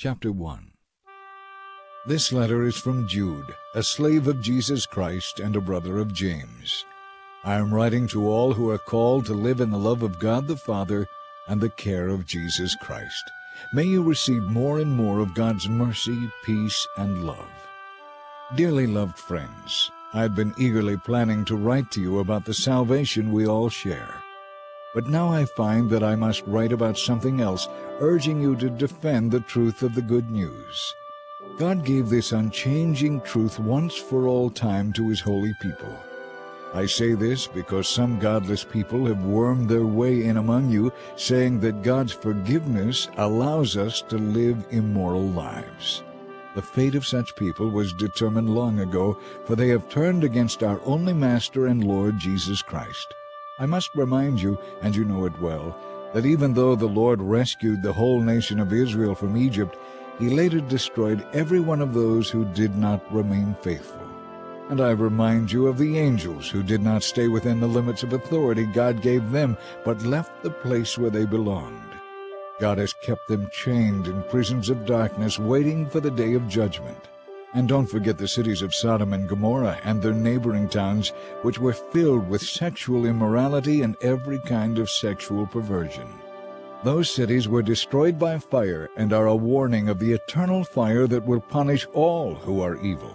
Chapter 1. This letter is from Jude, a slave of Jesus Christ and a brother of James. I am writing to all who are called to live in the love of God the Father and the care of Jesus Christ. May you receive more and more of God's mercy, peace, and love. Dearly loved friends, I had been eagerly planning to write to you about the salvation we all share. But now I find that I must write about something else, urging you to defend the truth of the good news. God gave this unchanging truth once for all time to His holy people. I say this because some godless people have wormed their way in among you, saying that God's forgiveness allows us to live immoral lives. The fate of such people was determined long ago, for they have turned against our only Master and Lord Jesus Christ. I must remind you, and you know it well, that even though the Lord rescued the whole nation of Israel from Egypt, He later destroyed every one of those who did not remain faithful. And I remind you of the angels who did not stay within the limits of authority God gave them, but left the place where they belonged. God has kept them chained in prisons of darkness, waiting for the day of judgment. And don't forget the cities of Sodom and Gomorrah and their neighboring towns, which were filled with sexual immorality and every kind of sexual perversion. Those cities were destroyed by fire and are a warning of the eternal fire that will punish all who are evil.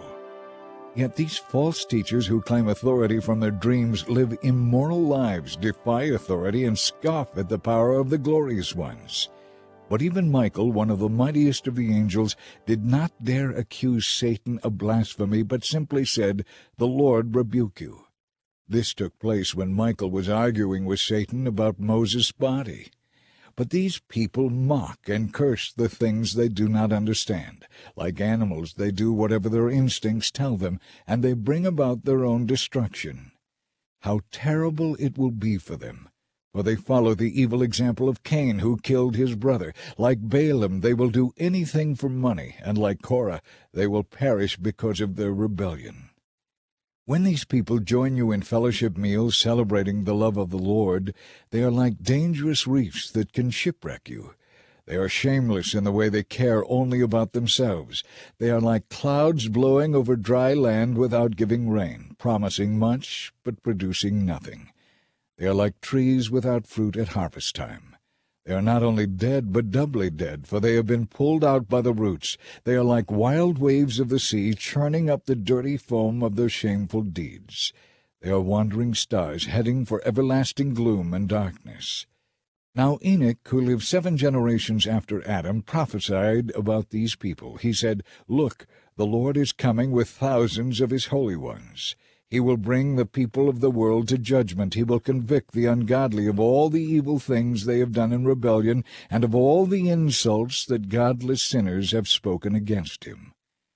Yet these false teachers who claim authority from their dreams live immoral lives, defy authority, and scoff at the power of the glorious ones. But even Michael, one of the mightiest of the angels, did not dare accuse Satan of blasphemy, but simply said, "The Lord rebuke you." This took place when Michael was arguing with Satan about Moses' body. But these people mock and curse the things they do not understand. Like animals, they do whatever their instincts tell them, and they bring about their own destruction. How terrible it will be for them! For they follow the evil example of Cain, who killed his brother. Like Balaam, they will do anything for money, and like Korah, they will perish because of their rebellion. When these people join you in fellowship meals celebrating the love of the Lord, they are like dangerous reefs that can shipwreck you. They are shameless in the way they care only about themselves. They are like clouds blowing over dry land without giving rain, promising much but producing nothing. They are like trees without fruit at harvest time. They are not only dead, but doubly dead, for they have been pulled out by the roots. They are like wild waves of the sea, churning up the dirty foam of their shameful deeds. They are wandering stars, heading for everlasting gloom and darkness. Now Enoch, who lived 7 generations after Adam, prophesied about these people. He said, "Look, the Lord is coming with thousands of His holy ones. He will bring the people of the world to judgment. He will convict the ungodly of all the evil things they have done in rebellion, and of all the insults that godless sinners have spoken against Him."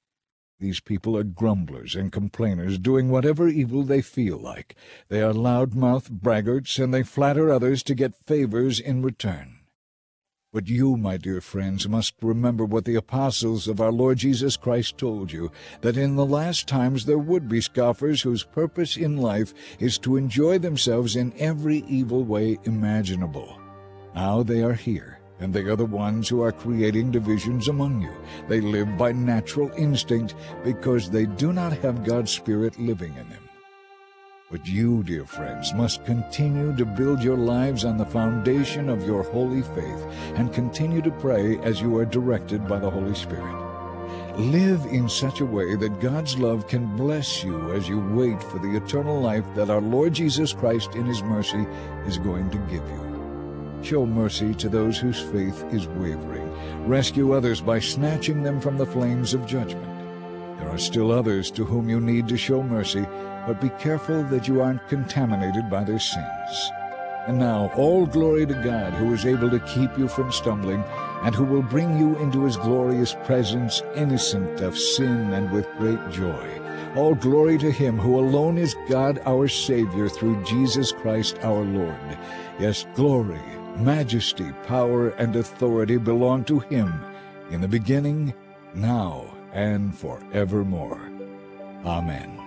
These people are grumblers and complainers, doing whatever evil they feel like. They are loud-mouthed braggarts, and they flatter others to get favors in return. But you, my dear friends, must remember what the apostles of our Lord Jesus Christ told you, that in the last times there would be scoffers whose purpose in life is to enjoy themselves in every evil way imaginable. Now they are here, and they are the ones who are creating divisions among you. They live by natural instinct because they do not have God's Spirit living in them. But you, dear friends, must continue to build your lives on the foundation of your holy faith and continue to pray as you are directed by the Holy Spirit. Live in such a way that God's love can bless you as you wait for the eternal life that our Lord Jesus Christ in His mercy is going to give you. Show mercy to those whose faith is wavering. Rescue others by snatching them from the flames of judgment. There are still others to whom you need to show mercy, but be careful that you aren't contaminated by their sins. And now, all glory to God, who is able to keep you from stumbling, and who will bring you into His glorious presence, innocent of sin and with great joy. All glory to Him who alone is God our Savior through Jesus Christ our Lord. Yes, glory, majesty, power, and authority belong to Him, in the beginning, now, and forevermore. Amen.